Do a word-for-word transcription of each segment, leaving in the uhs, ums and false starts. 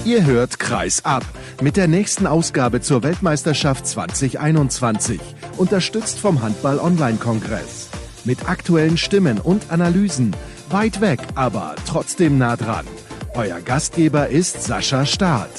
Ihr hört Kreis ab mit der nächsten Ausgabe zur Weltmeisterschaft zwanzig einundzwanzig, unterstützt vom Handball-Online-Kongress. Mit aktuellen Stimmen und Analysen, weit weg, aber trotzdem nah dran. Euer Gastgeber ist Sascha Staat.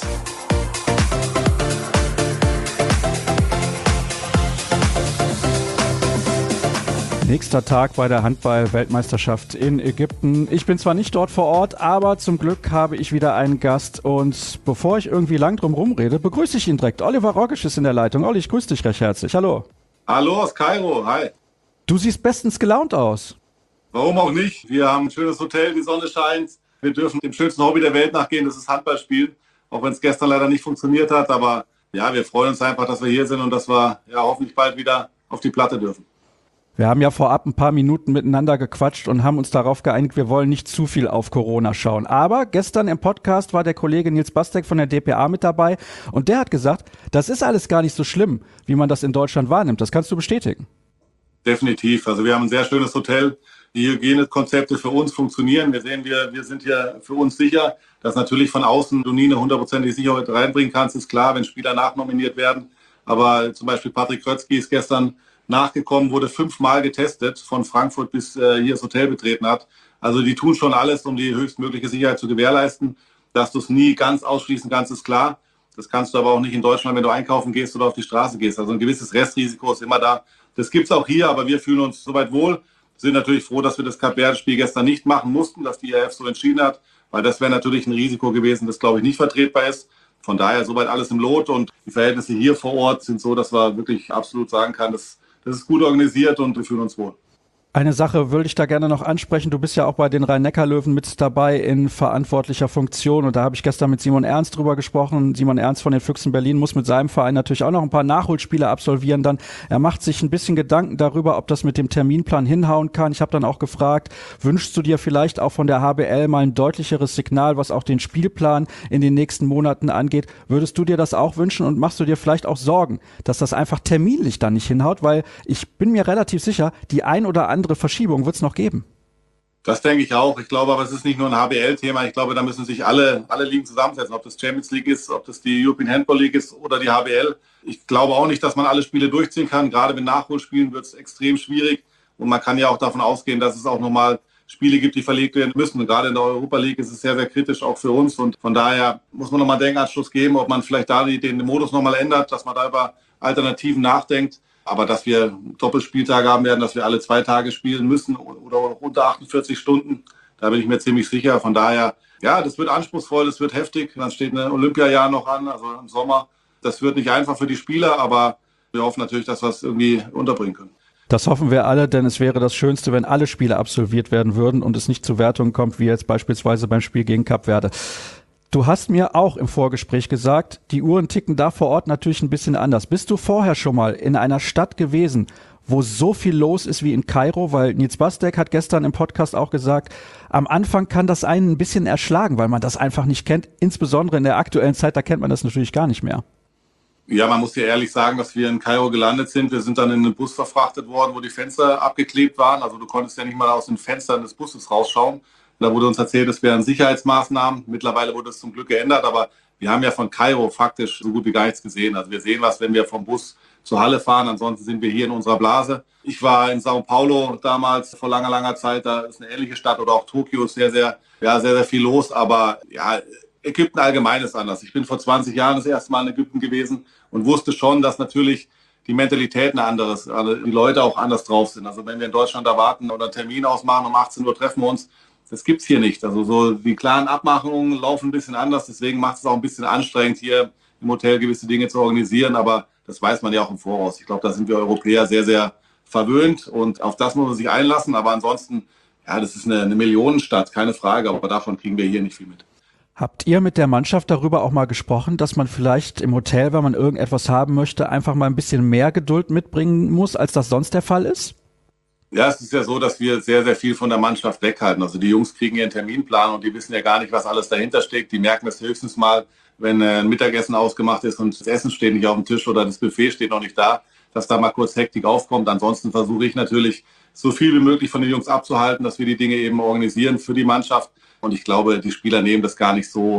Nächster Tag bei der Handball-Weltmeisterschaft in Ägypten. Ich bin zwar nicht dort vor Ort, aber zum Glück habe ich wieder einen Gast. Und bevor ich irgendwie lang drum rumrede, begrüße ich ihn direkt. Oliver Rogisch ist in der Leitung. Olli, ich grüße dich recht herzlich. Hallo. Hallo aus Kairo. Hi. Du siehst bestens gelaunt aus. Warum auch nicht? Wir haben ein schönes Hotel, die Sonne scheint. Wir dürfen dem schönsten Hobby der Welt nachgehen, das ist Handballspielen. Auch wenn es gestern leider nicht funktioniert hat. Aber ja, wir freuen uns einfach, dass wir hier sind und dass wir ja hoffentlich bald wieder auf die Platte dürfen. Wir haben ja vorab ein paar Minuten miteinander gequatscht und haben uns darauf geeinigt, wir wollen nicht zu viel auf Corona schauen. Aber gestern im Podcast war der Kollege Nils Bastek von der d p a mit dabei und der hat gesagt, das ist alles gar nicht so schlimm, wie man das in Deutschland wahrnimmt. Das kannst du bestätigen. Definitiv. Also wir haben ein sehr schönes Hotel. Die Hygienekonzepte für uns funktionieren. Wir sehen, wir, wir sind hier für uns sicher, dass natürlich von außen du nie eine hundertprozentige Sicherheit reinbringen kannst. Ist klar, wenn Spieler nachnominiert werden. Aber zum Beispiel Patrick Krötzky ist gestern nachgekommen, wurde fünfmal getestet, von Frankfurt bis äh, hier das Hotel betreten hat. Also die tun schon alles, um die höchstmögliche Sicherheit zu gewährleisten. Dass du es nie ganz ausschließen kannst, ist klar. Das kannst du aber auch nicht in Deutschland, wenn du einkaufen gehst oder auf die Straße gehst. Also ein gewisses Restrisiko ist immer da. Das gibt es auch hier, aber wir fühlen uns soweit wohl. Sind natürlich froh, dass wir das Kap-Verde-Spiel gestern nicht machen mussten, dass die I A F so entschieden hat, weil das wäre natürlich ein Risiko gewesen, das, glaube ich, nicht vertretbar ist. Von daher soweit alles im Lot und die Verhältnisse hier vor Ort sind so, dass man wirklich absolut sagen kann, dass das ist gut organisiert und wir fühlen uns wohl. Eine Sache würde ich da gerne noch ansprechen. Du bist ja auch bei den Rhein-Neckar-Löwen mit dabei in verantwortlicher Funktion. Und da habe ich gestern mit Simon Ernst drüber gesprochen. Simon Ernst von den Füchsen Berlin muss mit seinem Verein natürlich auch noch ein paar Nachholspiele absolvieren. Dann er macht sich ein bisschen Gedanken darüber, ob das mit dem Terminplan hinhauen kann. Ich habe dann auch gefragt, wünschst du dir vielleicht auch von der H B L mal ein deutlicheres Signal, was auch den Spielplan in den nächsten Monaten angeht? Würdest du dir das auch wünschen und machst du dir vielleicht auch Sorgen, dass das einfach terminlich dann nicht hinhaut? Weil ich bin mir relativ sicher, die ein oder andere Verschiebung wird es noch geben. Das denke ich auch. Ich glaube aber, es ist nicht nur ein H B L-Thema. Ich glaube, da müssen sich alle, alle Ligen zusammensetzen. Ob das Champions League ist, ob das die European Handball League ist oder die H B L. Ich glaube auch nicht, dass man alle Spiele durchziehen kann. Gerade mit Nachholspielen wird es extrem schwierig. Und man kann ja auch davon ausgehen, dass es auch nochmal Spiele gibt, die verlegt werden müssen. Und gerade in der Europa League ist es sehr, sehr kritisch auch für uns. Und von daher muss man nochmal einen Denkanstoß geben, ob man vielleicht da den Modus nochmal ändert, dass man da über Alternativen nachdenkt. Aber dass wir Doppelspieltage haben werden, dass wir alle zwei Tage spielen müssen oder unter achtundvierzig Stunden, da bin ich mir ziemlich sicher. Von daher, ja, das wird anspruchsvoll, das wird heftig. Dann steht ein Olympiajahr noch an, also im Sommer. Das wird nicht einfach für die Spieler, aber wir hoffen natürlich, dass wir es irgendwie unterbringen können. Das hoffen wir alle, denn es wäre das Schönste, wenn alle Spiele absolviert werden würden und es nicht zu Wertungen kommt, wie jetzt beispielsweise beim Spiel gegen Kap-Verde. Du hast mir auch im Vorgespräch gesagt, die Uhren ticken da vor Ort natürlich ein bisschen anders. Bist du vorher schon mal in einer Stadt gewesen, wo so viel los ist wie in Kairo? Weil Nils Bastek hat gestern im Podcast auch gesagt, am Anfang kann das einen ein bisschen erschlagen, weil man das einfach nicht kennt. Insbesondere in der aktuellen Zeit, da kennt man das natürlich gar nicht mehr. Ja, man muss ja ehrlich sagen, dass wir in Kairo gelandet sind. Wir sind dann in einen Bus verfrachtet worden, wo die Fenster abgeklebt waren. Also du konntest ja nicht mal aus den Fenstern des Busses rausschauen. Da wurde uns erzählt, es wären Sicherheitsmaßnahmen. Mittlerweile wurde es zum Glück geändert, aber wir haben ja von Kairo faktisch so gut wie gar nichts gesehen. Also wir sehen was, wenn wir vom Bus zur Halle fahren. Ansonsten sind wir hier in unserer Blase. Ich war in Sao Paulo damals vor langer, langer Zeit. Da ist eine ähnliche Stadt oder auch Tokio ist sehr, sehr, ja, sehr, sehr viel los. Aber ja, Ägypten allgemein ist anders. Ich bin vor zwanzig Jahren das erste Mal in Ägypten gewesen und wusste schon, dass natürlich die Mentalität eine andere ist, also die Leute auch anders drauf sind. Also wenn wir in Deutschland erwarten oder einen Termin ausmachen, um achtzehn Uhr treffen wir uns, das gibt's hier nicht. Also so die klaren Abmachungen laufen ein bisschen anders. Deswegen macht es auch ein bisschen anstrengend, hier im Hotel gewisse Dinge zu organisieren. Aber das weiß man ja auch im Voraus. Ich glaube, da sind wir Europäer sehr, sehr verwöhnt. Und auf das muss man sich einlassen. Aber ansonsten, ja, das ist eine, eine Millionenstadt, keine Frage. Aber davon kriegen wir hier nicht viel mit. Habt ihr mit der Mannschaft darüber auch mal gesprochen, dass man vielleicht im Hotel, wenn man irgendetwas haben möchte, einfach mal ein bisschen mehr Geduld mitbringen muss, als das sonst der Fall ist? Ja, es ist ja so, dass wir sehr, sehr viel von der Mannschaft weghalten. Also die Jungs kriegen ihren Terminplan und die wissen ja gar nicht, was alles dahinter steckt. Die merken es höchstens mal, wenn ein Mittagessen ausgemacht ist und das Essen steht nicht auf dem Tisch oder das Buffet steht noch nicht da, dass da mal kurz Hektik aufkommt. Ansonsten versuche ich natürlich, so viel wie möglich von den Jungs abzuhalten, dass wir die Dinge eben organisieren für die Mannschaft. Und ich glaube, die Spieler nehmen das gar nicht so,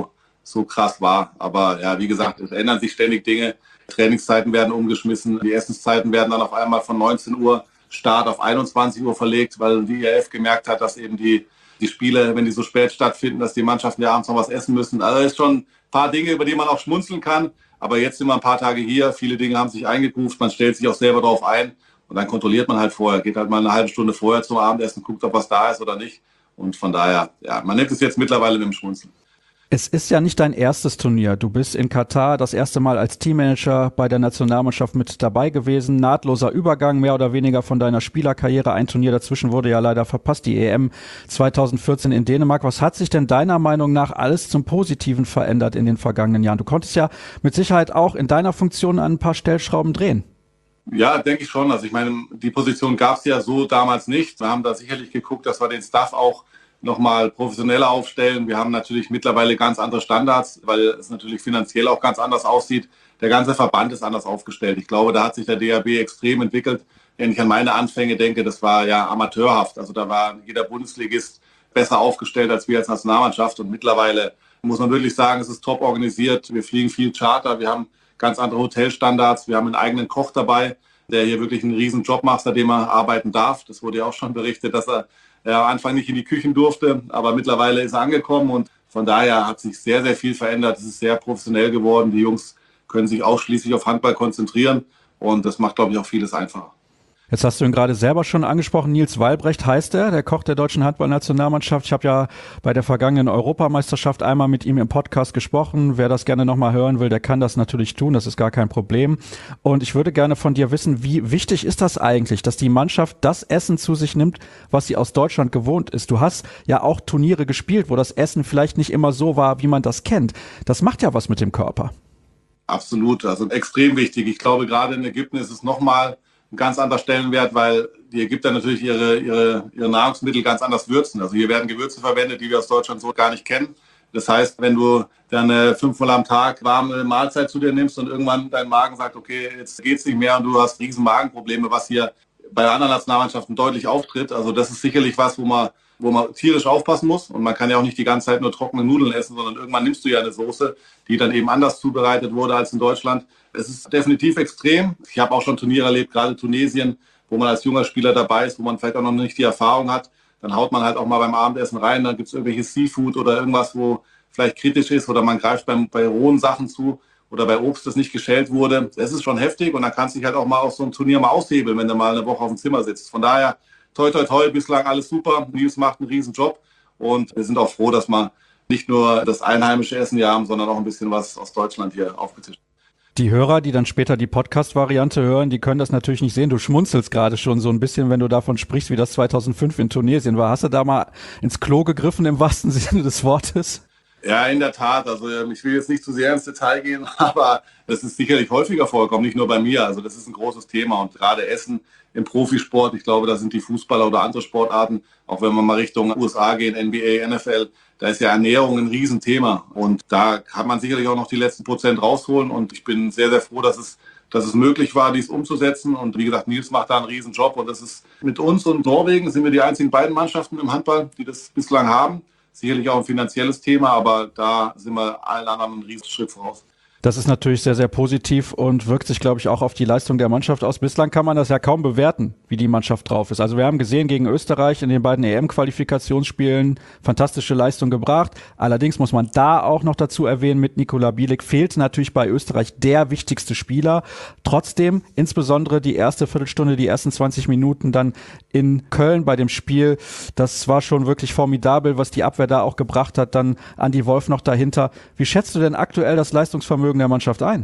so krass war. Aber ja, wie gesagt, es ändern sich ständig Dinge. Trainingszeiten werden umgeschmissen. Die Essenszeiten werden dann auf einmal von neunzehn Uhr Start auf einundzwanzig Uhr verlegt, weil die I A F gemerkt hat, dass eben die, die Spiele, wenn die so spät stattfinden, dass die Mannschaften ja abends noch was essen müssen. Also es ist schon ein paar Dinge, über die man auch schmunzeln kann. Aber jetzt sind wir ein paar Tage hier. Viele Dinge haben sich eingegruft. Man stellt sich auch selber darauf ein. Und dann kontrolliert man halt vorher. Geht halt mal eine halbe Stunde vorher zum Abendessen, guckt, ob was da ist oder nicht. Und von daher, ja, man nimmt es jetzt mittlerweile mit dem Schmunzeln. Es ist ja nicht dein erstes Turnier. Du bist in Katar das erste Mal als Teammanager bei der Nationalmannschaft mit dabei gewesen. Nahtloser Übergang mehr oder weniger von deiner Spielerkarriere. Ein Turnier dazwischen wurde ja leider verpasst, die E M zweitausendvierzehn in Dänemark. Was hat sich denn deiner Meinung nach alles zum Positiven verändert in den vergangenen Jahren? Du konntest ja mit Sicherheit auch in deiner Funktion an ein paar Stellschrauben drehen. Ja, denke ich schon. Also ich meine, die Position gab es ja so damals nicht. Wir haben da sicherlich geguckt, dass wir den Staff auch nochmal professioneller aufstellen. Wir haben natürlich mittlerweile ganz andere Standards, weil es natürlich finanziell auch ganz anders aussieht. Der ganze Verband ist anders aufgestellt. Ich glaube, da hat sich der D H B extrem entwickelt. Wenn ich an meine Anfänge denke, das war ja amateurhaft. Also da war jeder Bundesligist besser aufgestellt als wir als Nationalmannschaft. Und mittlerweile muss man wirklich sagen, es ist top organisiert. Wir fliegen viel Charter. Wir haben ganz andere Hotelstandards. Wir haben einen eigenen Koch dabei, der hier wirklich einen riesen Job macht, seitdem er arbeiten darf. Das wurde ja auch schon berichtet, dass er ja, am Anfang nicht in die Küchen durfte, aber mittlerweile ist er angekommen und von daher hat sich sehr, sehr viel verändert. Es ist sehr professionell geworden. Die Jungs können sich ausschließlich auf Handball konzentrieren und das macht, glaube ich, auch vieles einfacher. Jetzt hast du ihn gerade selber schon angesprochen. Nils Walbrecht heißt er, der Koch der deutschen Handballnationalmannschaft. Ich habe ja bei der vergangenen Europameisterschaft einmal mit ihm im Podcast gesprochen. Wer das gerne nochmal hören will, der kann das natürlich tun. Das ist gar kein Problem. Und ich würde gerne von dir wissen, wie wichtig ist das eigentlich, dass die Mannschaft das Essen zu sich nimmt, was sie aus Deutschland gewohnt ist? Du hast ja auch Turniere gespielt, wo das Essen vielleicht nicht immer so war, wie man das kennt. Das macht ja was mit dem Körper. Absolut, also extrem wichtig. Ich glaube, gerade in Ägypten ist es nochmal ein ganz anderer Stellenwert, weil die Ägypter natürlich ihre, ihre, ihre Nahrungsmittel ganz anders würzen. Also hier werden Gewürze verwendet, die wir aus Deutschland so gar nicht kennen. Das heißt, wenn du dann fünfmal am Tag warme Mahlzeit zu dir nimmst und irgendwann dein Magen sagt, okay, jetzt geht's nicht mehr und du hast riesen Magenprobleme, was hier bei anderen Nationalmannschaften deutlich auftritt. Also das ist sicherlich was, wo man, wo man tierisch aufpassen muss. Und man kann ja auch nicht die ganze Zeit nur trockene Nudeln essen, sondern irgendwann nimmst du ja eine Soße, die dann eben anders zubereitet wurde als in Deutschland. Es ist definitiv extrem. Ich habe auch schon Turniere erlebt, gerade Tunesien, wo man als junger Spieler dabei ist, wo man vielleicht auch noch nicht die Erfahrung hat. Dann haut man halt auch mal beim Abendessen rein, dann gibt es irgendwelches Seafood oder irgendwas, wo vielleicht kritisch ist oder man greift beim, bei rohen Sachen zu oder bei Obst, das nicht geschält wurde. Es ist schon heftig und dann kannst du dich halt auch mal auf so ein Turnier mal aushebeln, wenn du mal eine Woche auf dem Zimmer sitzt. Von daher, toi, toi, toi, bislang alles super. Nils macht einen riesen Job und wir sind auch froh, dass wir nicht nur das einheimische Essen hier haben, sondern auch ein bisschen was aus Deutschland hier aufgetischt. Die Hörer, die dann später die Podcast-Variante hören, die können das natürlich nicht sehen. Du schmunzelst gerade schon so ein bisschen, wenn du davon sprichst, wie das zweitausendfünf in Tunesien war. Hast du da mal ins Klo gegriffen im wahrsten Sinne des Wortes? Ja, in der Tat. Also ich will jetzt nicht zu sehr ins Detail gehen, aber das ist sicherlich häufiger vorgekommen, nicht nur bei mir. Also das ist ein großes Thema und gerade Essen im Profisport, ich glaube, da sind die Fußballer oder andere Sportarten, auch wenn wir mal Richtung U S A gehen, N B A, N F L, da ist ja Ernährung ein Riesenthema und da kann man sicherlich auch noch die letzten Prozent rausholen und ich bin sehr, sehr froh, dass es, dass es möglich war, dies umzusetzen und wie gesagt, Nils macht da einen Riesenjob und das ist mit uns und Norwegen sind wir die einzigen beiden Mannschaften im Handball, die das bislang haben. Sicherlich auch ein finanzielles Thema, aber da sind wir allen anderen einen riesen Schritt voraus. Das ist natürlich sehr, sehr positiv und wirkt sich, glaube ich, auch auf die Leistung der Mannschaft aus. Bislang kann man das ja kaum bewerten, wie die Mannschaft drauf ist. Also wir haben gesehen gegen Österreich in den beiden E M-Qualifikationsspielen fantastische Leistung gebracht. Allerdings muss man da auch noch dazu erwähnen, mit Nikola Bielik fehlt natürlich bei Österreich der wichtigste Spieler. Trotzdem, insbesondere die erste Viertelstunde, die ersten zwanzig Minuten dann in Köln bei dem Spiel, das war schon wirklich formidabel, was die Abwehr da auch gebracht hat. Dann Andi Wolf noch dahinter. Wie schätzt du denn aktuell das Leistungsvermögen der Mannschaft ein?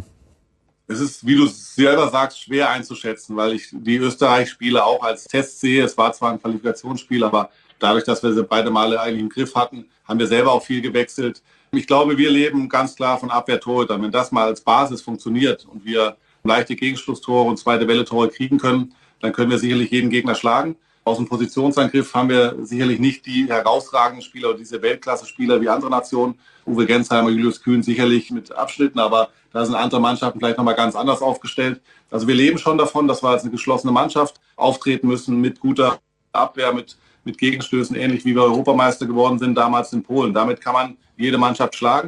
Es ist, wie du selber sagst, schwer einzuschätzen, weil ich die Österreich-Spiele auch als Test sehe. Es war zwar ein Qualifikationsspiel, aber dadurch, dass wir sie beide Male eigentlich im Griff hatten, haben wir selber auch viel gewechselt. Ich glaube, wir leben ganz klar von Abwehr-Torhütern. Wenn das mal als Basis funktioniert und wir leichte Gegenschlusstore und zweite Welle-Tore kriegen können, dann können wir sicherlich jeden Gegner schlagen. Aus dem Positionsangriff haben wir sicherlich nicht die herausragenden Spieler oder diese Weltklasse-Spieler wie andere Nationen. Uwe Gensheimer, Julius Kühn sicherlich mit Abschnitten, aber da sind andere Mannschaften vielleicht nochmal ganz anders aufgestellt. Also wir leben schon davon, dass wir als eine geschlossene Mannschaft auftreten müssen mit guter Abwehr, mit, mit Gegenstößen, ähnlich wie wir Europameister geworden sind damals in Polen. Damit kann man jede Mannschaft schlagen.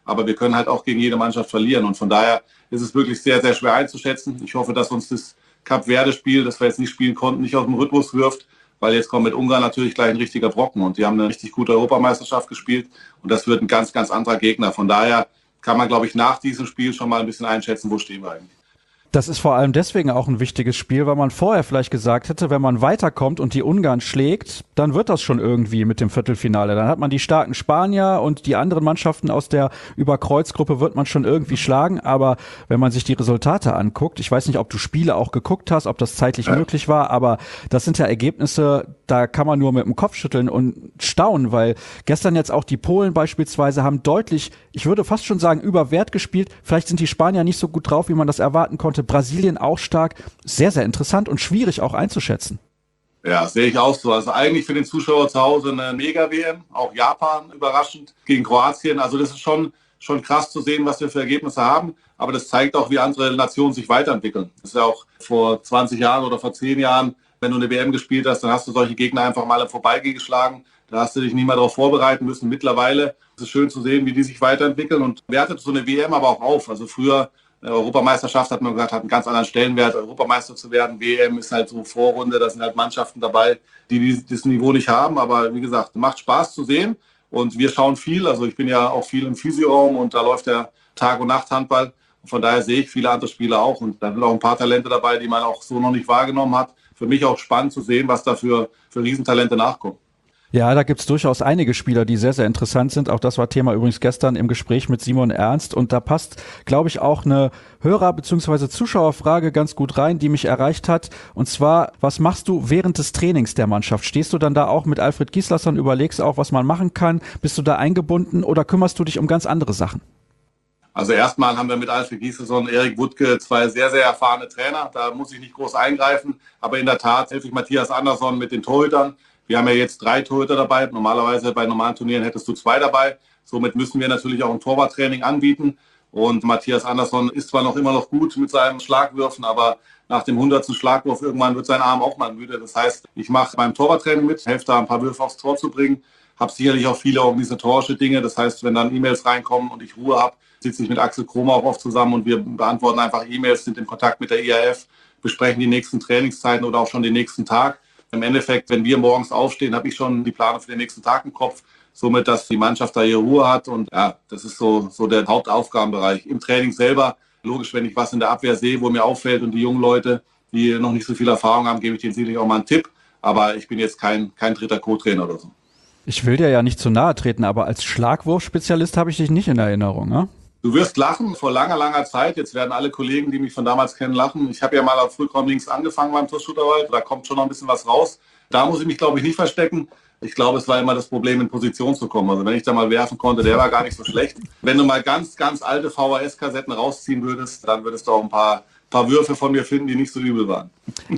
aber wir können halt auch gegen jede Mannschaft verlieren. Und von daher ist es wirklich sehr, sehr schwer einzuschätzen. Ich hoffe, dass uns das Kap-Verde-Spiel, das wir jetzt nicht spielen konnten, nicht aus dem Rhythmus wirft, weil jetzt kommt mit Ungarn natürlich gleich ein richtiger Brocken und die haben eine richtig gute Europameisterschaft gespielt und das wird ein ganz, ganz anderer Gegner. Von daher kann man, glaube ich, nach diesem Spiel schon mal ein bisschen einschätzen, wo stehen wir eigentlich. Das ist vor allem deswegen auch ein wichtiges Spiel, weil man vorher vielleicht gesagt hätte, wenn man weiterkommt und die Ungarn schlägt, dann wird das schon irgendwie mit dem Viertelfinale. Dann hat man die starken Spanier und die anderen Mannschaften aus der Überkreuzgruppe wird man schon irgendwie schlagen. Aber wenn man sich die Resultate anguckt, ich weiß nicht, ob du Spiele auch geguckt hast, ob das zeitlich ja. möglich war, aber das sind ja Ergebnisse, da kann man nur mit dem Kopf schütteln und staunen, weil gestern jetzt auch die Polen beispielsweise haben deutlich, ich würde fast schon sagen, über Wert gespielt. Vielleicht sind die Spanier nicht so gut drauf, wie man das erwarten konnte. Brasilien auch stark, sehr, sehr interessant und schwierig auch einzuschätzen. Ja, sehe ich auch so. Also eigentlich für den Zuschauer zu Hause eine Mega-W M, auch Japan überraschend gegen Kroatien. Also das ist schon, schon krass zu sehen, was wir für Ergebnisse haben. Aber das zeigt auch, wie andere Nationen sich weiterentwickeln. Das ist ja auch vor zwanzig Jahren oder vor zehn Jahren, wenn du eine W M gespielt hast, dann hast du solche Gegner einfach mal im Vorbeigehen geschlagen. Da hast du dich nicht mehr darauf vorbereiten müssen. Mittlerweile ist es schön zu sehen, wie die sich weiterentwickeln und wertet so eine W M aber auch auf. Also früher Europameisterschaft, hat man gesagt, hat einen ganz anderen Stellenwert, Europameister zu werden. W M ist halt so Vorrunde, da sind halt Mannschaften dabei, die dieses Niveau nicht haben. Aber wie gesagt, macht Spaß zu sehen und wir schauen viel. Also ich bin ja auch viel im Physioraum und da läuft der Tag- und Nacht-Handball. Von daher sehe ich viele andere Spieler auch und da sind auch ein paar Talente dabei, die man auch so noch nicht wahrgenommen hat. Für mich auch spannend zu sehen, was da für, für Riesentalente nachkommen. Ja, da gibt's durchaus einige Spieler, die sehr, sehr interessant sind. Auch das war Thema übrigens gestern im Gespräch mit Simon Ernst. Und da passt, glaube ich, auch eine Hörer- bzw. Zuschauerfrage ganz gut rein, die mich erreicht hat. Und zwar, was machst du während des Trainings der Mannschaft? Stehst du dann da auch mit Alfred Gislason, überlegst auch, was man machen kann? Bist du da eingebunden oder kümmerst du dich um ganz andere Sachen? Also erstmal haben wir mit Alfred Gislason und Erik Wuttke zwei sehr, sehr erfahrene Trainer. Da muss ich nicht groß eingreifen. Aber in der Tat helfe ich Matthias Andersson mit den Torhütern. Wir haben ja jetzt drei Torhüter dabei. Normalerweise bei normalen Turnieren hättest du zwei dabei. Somit müssen wir natürlich auch ein Torwarttraining anbieten. Und Matthias Andersson ist zwar noch immer noch gut mit seinen Schlagwürfen, aber nach dem hundertsten Schlagwurf irgendwann wird sein Arm auch mal müde. Das heißt, ich mache beim Torwarttraining mit, helfe da ein paar Würfe aufs Tor zu bringen. Habe sicherlich auch viele organisatorische Dinge. Das heißt, wenn dann E-Mails reinkommen und ich Ruhe habe, sitze ich mit Axel Kromer auch oft zusammen und wir beantworten einfach E-Mails, sind in Kontakt mit der I A F, besprechen die nächsten Trainingszeiten oder auch schon den nächsten Tag. Im Endeffekt, wenn wir morgens aufstehen, habe ich schon die Planung für den nächsten Tag im Kopf, somit, dass die Mannschaft da ihre Ruhe hat. Und ja, das ist so, so der Hauptaufgabenbereich. Im Training selber, logisch, wenn ich was in der Abwehr sehe, wo mir auffällt und die jungen Leute, die noch nicht so viel Erfahrung haben, gebe ich denen sicherlich auch mal einen Tipp. Aber ich bin jetzt kein, kein dritter Co-Trainer oder so. Ich will dir ja nicht zu nahe treten, aber als Schlagwurfspezialist habe ich dich nicht in Erinnerung, ne? Du wirst lachen, vor langer, langer Zeit, jetzt werden alle Kollegen, die mich von damals kennen, lachen. Ich habe ja mal auf Frühraum links angefangen beim Torschutterwald, da kommt schon noch ein bisschen was raus. Da muss ich mich, glaube ich, nicht verstecken. Ich glaube, es war immer das Problem, in Position zu kommen. Also wenn ich da mal werfen konnte, der war gar nicht so schlecht. Wenn du mal ganz, ganz alte V H S-Kassetten rausziehen würdest, dann würdest du auch ein paar, paar Würfe von mir finden, die nicht so übel waren.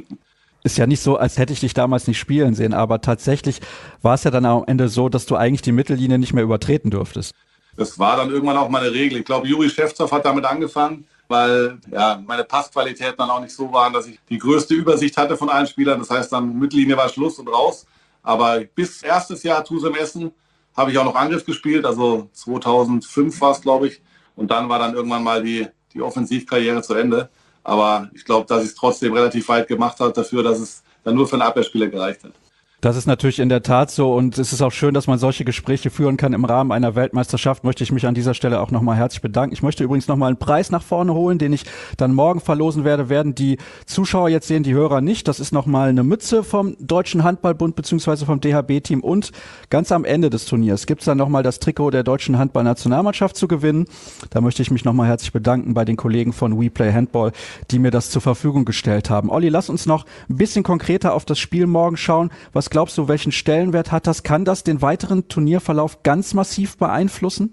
Ist ja nicht so, als hätte ich dich damals nicht spielen sehen, aber tatsächlich war es ja dann am Ende so, dass du eigentlich die Mittellinie nicht mehr übertreten dürftest. Das war dann irgendwann auch meine Regel. Ich glaube, Juri Schewtsov hat damit angefangen, weil ja, meine Passqualitäten dann auch nicht so waren, dass ich die größte Übersicht hatte von allen Spielern. Das heißt, dann Mittellinie war Schluss und raus. Aber bis erstes Jahr Tusem Essen habe ich auch noch Angriff gespielt. Also zweitausendfünf war es, glaube ich. Und dann war dann irgendwann mal die, die Offensivkarriere zu Ende. Aber ich glaube, dass ich es trotzdem relativ weit gemacht habe dafür, dass es dann nur für einen Abwehrspieler gereicht hat. Das ist natürlich in der Tat so und es ist auch schön, dass man solche Gespräche führen kann im Rahmen einer Weltmeisterschaft. Möchte ich mich an dieser Stelle auch nochmal herzlich bedanken. Ich möchte übrigens nochmal einen Preis nach vorne holen, den ich dann morgen verlosen werde, werden die Zuschauer jetzt sehen, die Hörer nicht. Das ist nochmal eine Mütze vom Deutschen Handballbund beziehungsweise vom D H B-Team und ganz am Ende des Turniers gibt's dann nochmal das Trikot der deutschen Handballnationalmannschaft zu gewinnen. Da möchte ich mich nochmal herzlich bedanken bei den Kollegen von WePlay Handball, die mir das zur Verfügung gestellt haben. Olli, lass uns noch ein bisschen konkreter auf das Spiel morgen schauen. Was glaubst du, welchen Stellenwert hat das? Kann das den weiteren Turnierverlauf ganz massiv beeinflussen?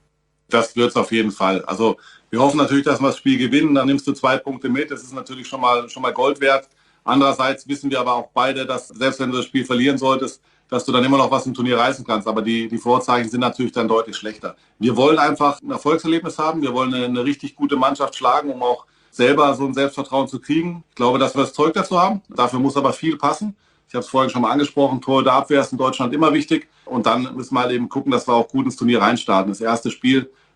Das wird es auf jeden Fall. Also wir hoffen natürlich, dass wir das Spiel gewinnen. Dann nimmst du zwei Punkte mit. Das ist natürlich schon mal, schon mal Gold wert. Andererseits wissen wir aber auch beide, dass selbst wenn du das Spiel verlieren solltest, dass du dann immer noch was im Turnier reißen kannst. Aber die, die Vorzeichen sind natürlich dann deutlich schlechter. Wir wollen einfach ein Erfolgserlebnis haben. Wir wollen eine, eine richtig gute Mannschaft schlagen, um auch selber so ein Selbstvertrauen zu kriegen. Ich glaube, dass wir das Zeug dazu haben. Dafür muss aber viel passen. Ich habe es vorhin schon mal angesprochen, Tor der Abwehr ist in Deutschland immer wichtig. Und dann müssen wir halt eben gucken, dass wir auch gut ins Turnier reinstarten. Das erste Spiel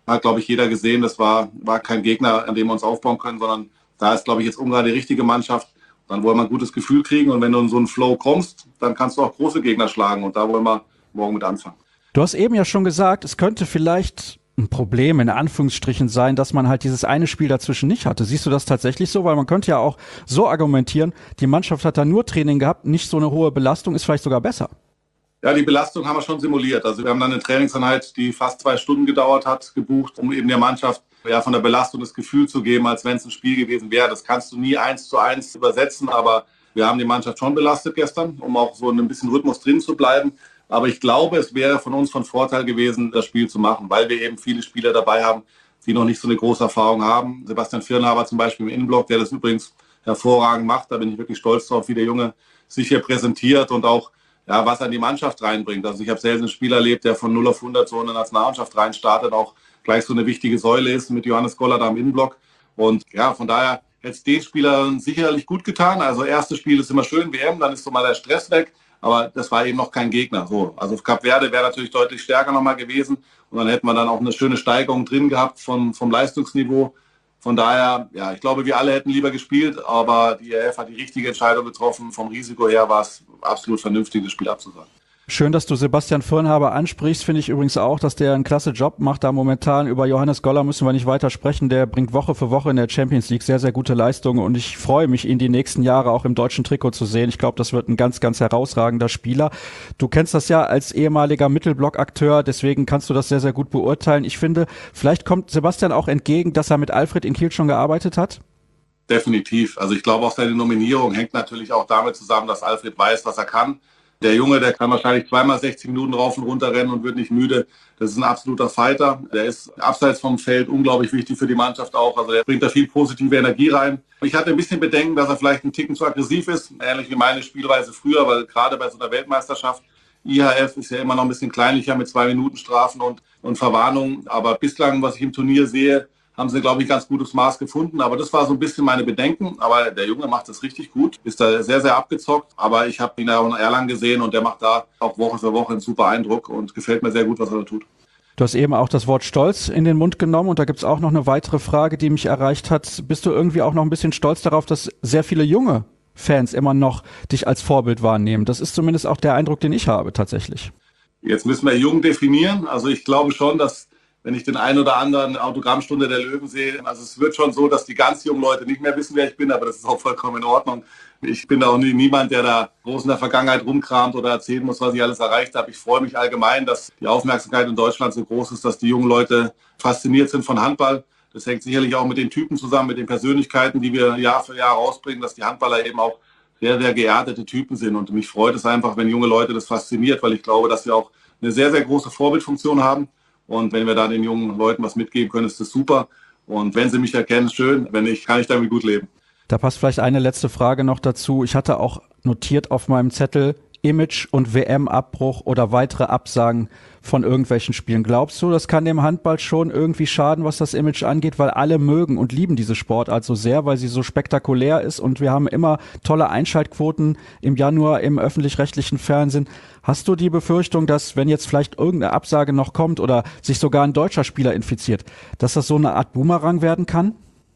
Hat, glaube ich, jeder gesehen, das war, war kein Gegner, an dem wir uns aufbauen können, sondern da ist, glaube ich, jetzt Ungarn die richtige Mannschaft. Dann wollen wir ein gutes Gefühl kriegen und wenn du in so einen Flow kommst, dann kannst du auch große Gegner schlagen und da wollen wir morgen mit anfangen. Du hast eben ja schon gesagt, es könnte vielleicht ein Problem in Anführungsstrichen sein, dass man halt dieses eine Spiel dazwischen nicht hatte. Siehst du das tatsächlich so? Weil man könnte ja auch so argumentieren, die Mannschaft hat da nur Training gehabt, nicht so eine hohe Belastung, ist vielleicht sogar besser. Ja, die Belastung haben wir schon simuliert. Also wir haben dann eine Trainingseinheit, die fast zwei Stunden gedauert hat, gebucht, um eben der Mannschaft ja von der Belastung das Gefühl zu geben, als wenn es ein Spiel gewesen wäre. Das kannst du nie eins zu eins übersetzen, aber wir haben die Mannschaft schon belastet gestern, um auch so ein bisschen Rhythmus drin zu bleiben. Aber ich glaube, es wäre von uns von Vorteil gewesen, das Spiel zu machen, weil wir eben viele Spieler dabei haben, die noch nicht so eine große Erfahrung haben. Sebastian Firnhaber zum Beispiel im Innenblock, der das übrigens hervorragend macht. Da bin ich wirklich stolz drauf, wie der Junge sich hier präsentiert und auch ja, was er in die Mannschaft reinbringt. Also ich habe selten einen Spieler erlebt, der von null auf hundert so in eine Nationalmannschaft reinstartet, auch gleich so eine wichtige Säule ist mit Johannes Goller da im Innenblock. Und ja, von daher hätte es den Spielern sicherlich gut getan. Also erstes Spiel ist immer schön, W M, dann ist so mal der Stress weg. Aber das war eben noch kein Gegner. So, also Kap Verde wäre natürlich deutlich stärker nochmal gewesen. Und dann hätten wir dann auch eine schöne Steigerung drin gehabt vom, vom Leistungsniveau. Von daher, ja, ich glaube, wir alle hätten lieber gespielt, aber die E L F hat die richtige Entscheidung getroffen. Vom Risiko her war es absolut vernünftig, das Spiel abzusagen. Schön, dass du Sebastian Firnhaber ansprichst, finde ich übrigens auch, dass der einen klasse Job macht da momentan. Über Johannes Goller müssen wir nicht weiter sprechen, der bringt Woche für Woche in der Champions League sehr, sehr gute Leistungen und ich freue mich, ihn die nächsten Jahre auch im deutschen Trikot zu sehen. Ich glaube, das wird ein ganz, ganz herausragender Spieler. Du kennst das ja als ehemaliger Mittelblock-Akteur, deswegen kannst du das sehr, sehr gut beurteilen. Ich finde, vielleicht kommt Sebastian auch entgegen, dass er mit Alfred in Kiel schon gearbeitet hat? Definitiv. Also ich glaube, auch seine Nominierung hängt natürlich auch damit zusammen, dass Alfred weiß, was er kann. Der Junge, der kann wahrscheinlich zweimal sechzig Minuten rauf und runter rennen und wird nicht müde. Das ist ein absoluter Fighter. Der ist abseits vom Feld unglaublich wichtig für die Mannschaft auch. Also der bringt da viel positive Energie rein. Ich hatte ein bisschen Bedenken, dass er vielleicht ein Ticken zu aggressiv ist. Ähnlich wie meine Spielweise früher, weil gerade bei so einer Weltmeisterschaft, I H F ist ja immer noch ein bisschen kleinlicher mit zwei Minuten Strafen und, und Verwarnungen. Aber bislang, was ich im Turnier sehe, haben sie, glaube ich, ein ganz gutes Maß gefunden. Aber das war so ein bisschen meine Bedenken. Aber der Junge macht das richtig gut, ist da sehr, sehr abgezockt. Aber ich habe ihn ja auch in Erlangen gesehen und der macht da auch Woche für Woche einen super Eindruck und gefällt mir sehr gut, was er da tut. Du hast eben auch das Wort Stolz in den Mund genommen und da gibt's auch noch eine weitere Frage, die mich erreicht hat. Bist du irgendwie auch noch ein bisschen stolz darauf, dass sehr viele junge Fans immer noch dich als Vorbild wahrnehmen? Das ist zumindest auch der Eindruck, den ich habe tatsächlich. Jetzt müssen wir jung definieren. Also ich glaube schon, dass wenn ich den einen oder anderen Autogrammstunde der Löwen sehe, also es wird schon so, dass die ganz jungen Leute nicht mehr wissen, wer ich bin, aber das ist auch vollkommen in Ordnung. Ich bin da auch nie, niemand, der da groß in der Vergangenheit rumkramt oder erzählen muss, was ich alles erreicht habe. Ich freue mich allgemein, dass die Aufmerksamkeit in Deutschland so groß ist, dass die jungen Leute fasziniert sind von Handball. Das hängt sicherlich auch mit den Typen zusammen, mit den Persönlichkeiten, die wir Jahr für Jahr rausbringen, dass die Handballer eben auch sehr, sehr geerdete Typen sind. Und mich freut es einfach, wenn junge Leute das fasziniert, weil ich glaube, dass wir auch eine sehr, sehr große Vorbildfunktion haben. Und wenn wir da den jungen Leuten was mitgeben können, ist das super. Und wenn sie mich erkennen, schön. Wenn nicht, kann ich damit gut leben. Da passt vielleicht eine letzte Frage noch dazu. Ich hatte auch notiert auf meinem Zettel Image- und W M-Abbruch oder weitere Absagen von irgendwelchen Spielen. Glaubst du, das kann dem Handball schon irgendwie schaden, was das Image angeht? Weil alle mögen und lieben diese Sportart so sehr, weil sie so spektakulär ist und wir haben immer tolle Einschaltquoten im Januar im öffentlich-rechtlichen Fernsehen. Hast du die Befürchtung, dass wenn jetzt vielleicht irgendeine Absage noch kommt oder sich sogar ein deutscher Spieler infiziert, dass das so eine Art Boomerang werden kann?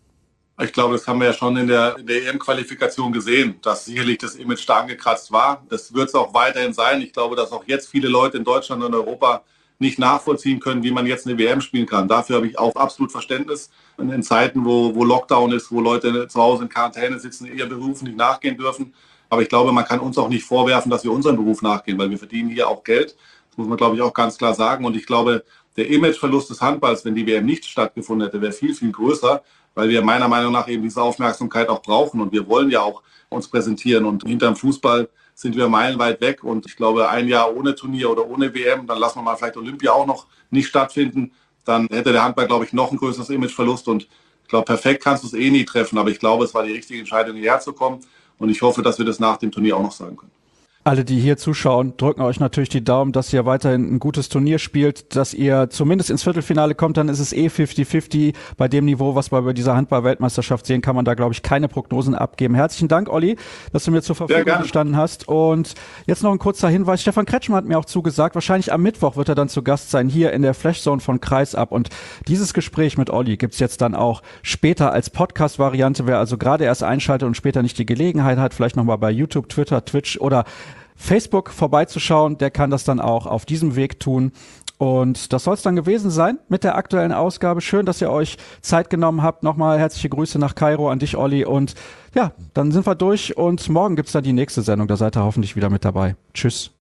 Ich glaube, das haben wir ja schon in der, in der E M-Qualifikation gesehen, dass sicherlich das Image da angekratzt war. Das wird es auch weiterhin sein. Ich glaube, dass auch jetzt viele Leute in Deutschland und Europa nicht nachvollziehen können, wie man jetzt eine W M spielen kann. Dafür habe ich auch absolut Verständnis. Und in Zeiten, wo, wo Lockdown ist, wo Leute zu Hause in Quarantäne sitzen, ihren Berufen nicht nachgehen dürfen. Aber ich glaube, man kann uns auch nicht vorwerfen, dass wir unseren Beruf nachgehen, weil wir verdienen hier auch Geld. Das muss man, glaube ich, auch ganz klar sagen. Und ich glaube, der Imageverlust des Handballs, wenn die W M nicht stattgefunden hätte, wäre viel, viel größer, weil wir meiner Meinung nach eben diese Aufmerksamkeit auch brauchen. Und wir wollen ja auch uns präsentieren. Und hinterm Fußball sind wir meilenweit weg. Und ich glaube, ein Jahr ohne Turnier oder ohne W M, dann lassen wir mal vielleicht Olympia auch noch nicht stattfinden. Dann hätte der Handball, glaube ich, noch ein größeres Imageverlust. Und ich glaube, perfekt kannst du es eh nie treffen. Aber ich glaube, es war die richtige Entscheidung, hierher zu kommen. Und ich hoffe, dass wir das nach dem Turnier auch noch sagen können. Alle, die hier zuschauen, drücken euch natürlich die Daumen, dass ihr weiterhin ein gutes Turnier spielt, dass ihr zumindest ins Viertelfinale kommt, dann ist es eh fifty fifty. Bei dem Niveau, was wir bei dieser Handball-Weltmeisterschaft sehen, kann man da, glaube ich, keine Prognosen abgeben. Herzlichen Dank, Olli, dass du mir zur Verfügung gestanden hast. Und jetzt noch ein kurzer Hinweis. Stefan Kretschmann hat mir auch zugesagt, wahrscheinlich am Mittwoch wird er dann zu Gast sein, hier in der Flashzone von Kreisab. Und dieses Gespräch mit Olli gibt's jetzt dann auch später als Podcast-Variante. Wer also gerade erst einschaltet und später nicht die Gelegenheit hat, vielleicht nochmal bei YouTube, Twitter, Twitch oder Facebook vorbeizuschauen, der kann das dann auch auf diesem Weg tun. Und das soll es dann gewesen sein mit der aktuellen Ausgabe. Schön, dass ihr euch Zeit genommen habt. Nochmal herzliche Grüße nach Kairo an dich, Olli. Und ja, dann sind wir durch und morgen gibt's dann die nächste Sendung. Da seid ihr hoffentlich wieder mit dabei. Tschüss.